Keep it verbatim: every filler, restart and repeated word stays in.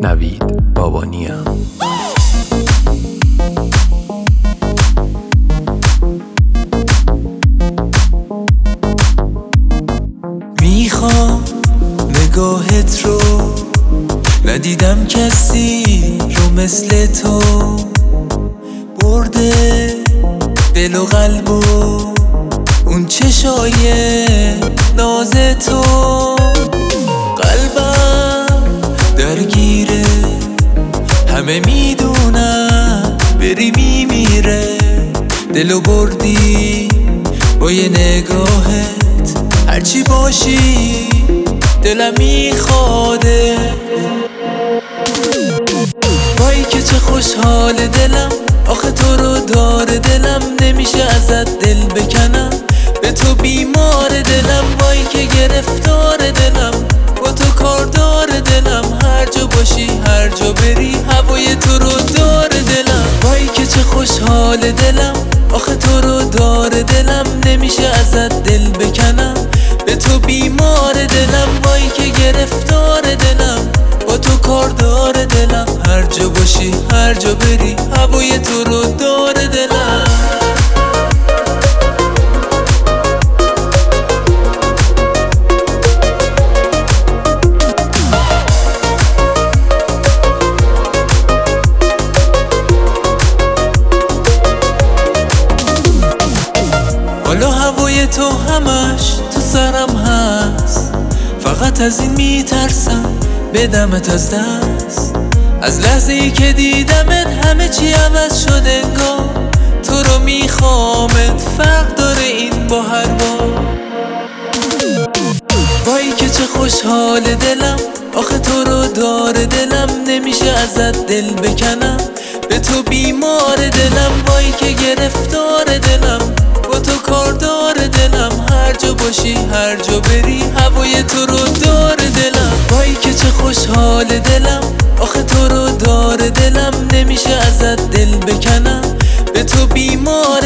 نوید بابانی‌ام. میخوام نگاهت رو، ندیدم کسی رو مثل تو، برده دل و قلب و اون چشای ناز تو. قلبم درگیره، همه میدونم بری میمیره. دلو بردی با یه نگاهت، هرچی باشی دلم میخواده. وای که چه خوشحال دلم، آخه تو رو داره دلم، نمیشه ازت دل بکنم، به تو بیمار دلم. وای که گرفتار دلم، با تو کار داره دلم، هر جا باشی هر جا بری هوای تو رو داره دلم. وای که چه خوشحال دلم، آخه تو رو داره دلم، نمیشه ازت دل بکنم، به تو بیمار دلم. وای که گرفتار دلم، با تو کار داره دلم، هر جا باشی هر جا بری هوای تو رو داره دلم. حالا هوای تو همش تو سرم هست، فقط از این میترسم بدمت از دست. از لحظه ای که دیدمت همه چی عوض شد انگار، تو رو میخوامت، فرق داره این با هر بار. وای که چه خوشحال دلم، آخه تو رو داره دلم، نمیشه ازت دل بکنم، به تو بیمار دلم. وای که گرفتار دلم، با تو کار داره دلم، هر جا باشی هر جا بری هوای تو رو داره دلم. وای که چه خوشحال دلم، آخه تو رو داره دلم، نمیشه ازت دل بکنم، به تو بیمار